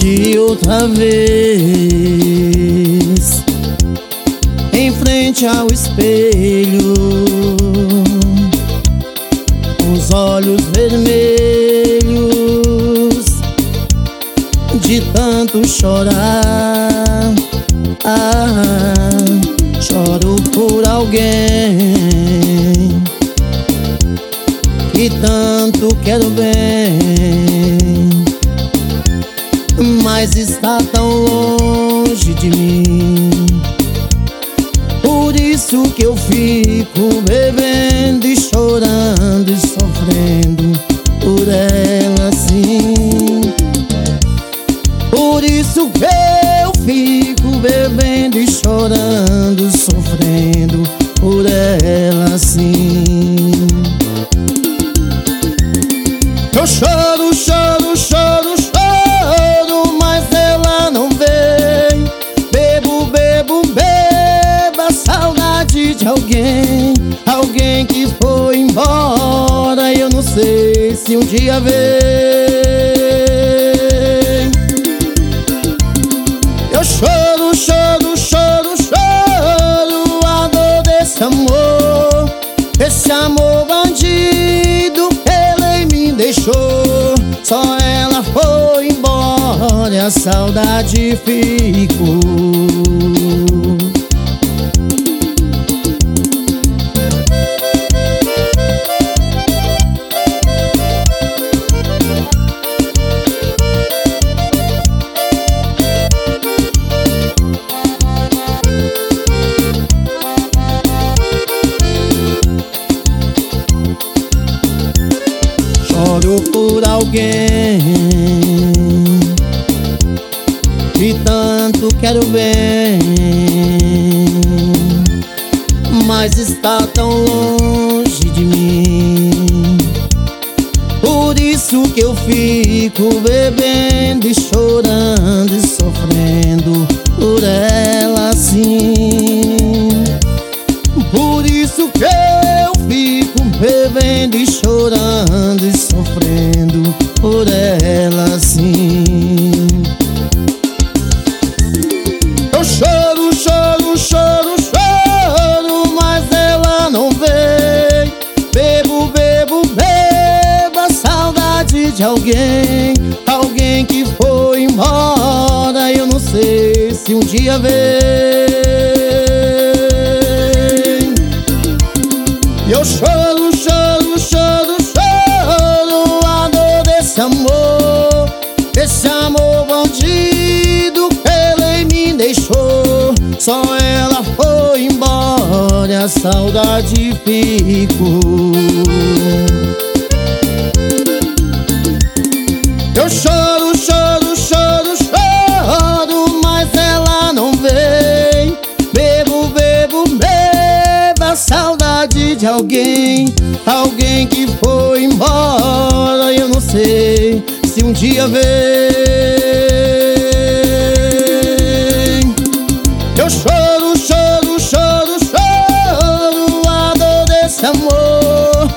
de outra vez em frente ao espelho, os olhos vermelhos de tanto chorar. Choro por alguém que tanto quero bem, mas está tão longe de mim. Por isso que eu fico bebendo e chorando e sofrendo por ela assim. Por isso que eu fico bebendo e chorando, sofrendo por ela assim. Eu choro, choro, choro, choro, mas ela não vem. Bebo, bebo, bebo a saudade de alguém, alguém que foi embora e eu não sei se um dia vem. Eu choro, choro, choro, choro a dor desse amor bandido, ele me deixou. Só ela foi embora e a saudade ficou. Choro por alguém que tanto quero bem, mas está tão longe de mim. Por isso que eu fico bebendo e chorando e sofrendo por ela assim. Por isso que eu fico bebendo e chorando e sofrendo por ela assim. Eu choro, choro, choro, choro, mas ela não vem. Bebo, bebo, bebo a saudade de alguém, alguém que foi embora e eu não sei se um dia vem. Eu choro, choro, choro, choro a dor desse amor bandido, ele me deixou. Só ela foi embora e a saudade ficou. Eu choro, choro, choro, choro, mas ela não vem. Bebo, bebo, bebo a saudade de alguém, alguém que foi embora e eu não sei se um dia vem. Eu choro, choro, choro, choro a dor desse amor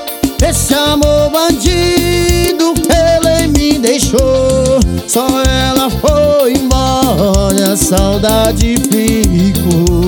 bandido, ele me deixou. Só ela foi embora, a saudade ficou.